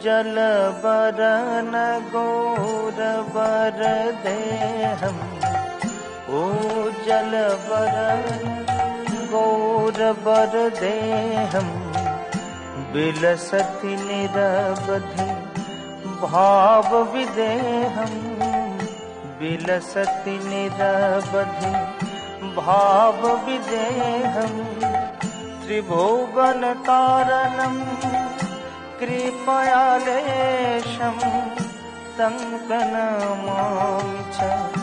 जलबरन गौरवरदेहम् जलबरन गौरवरदेहम् विलसति निरवधि भावविदेहम् विलसति निरवधि भावविदेहम् त्रिभुवनतारणम् कृपयालेशम् तं प्रणमामि च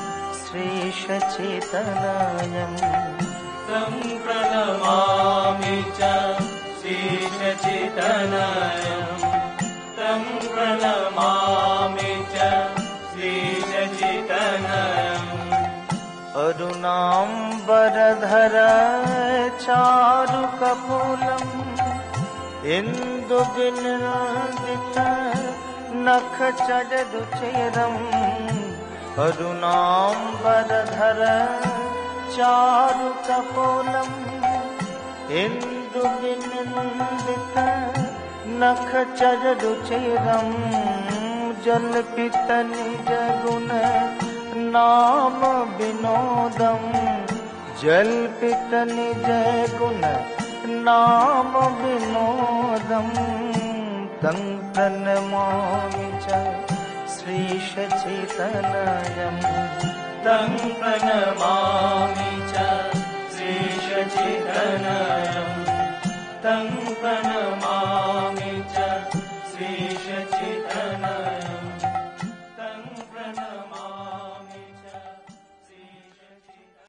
श्रीशचेतनायम् तं प्रणमामि च श्रीशचेतनायम् तं प्रणमामि च श्रीशचेतनायम् अरुणाम्बरधर चारुकपोलम् इन्दुविनन्दित नखचररुचिरम् अरुणाम्बरधर चारुकपोलम् इन्दुविनन्दित नखचररुचिरम् जल्पित निजगुण नाम विनोदम् जल्पित निजगुण नाम विनोदम् तं प्रणमामि च श्रीशचेतनायम् तं प्रणमामि च श्रीशचेतनायम् तं प्रणमामि च श्रीशचेतनायम्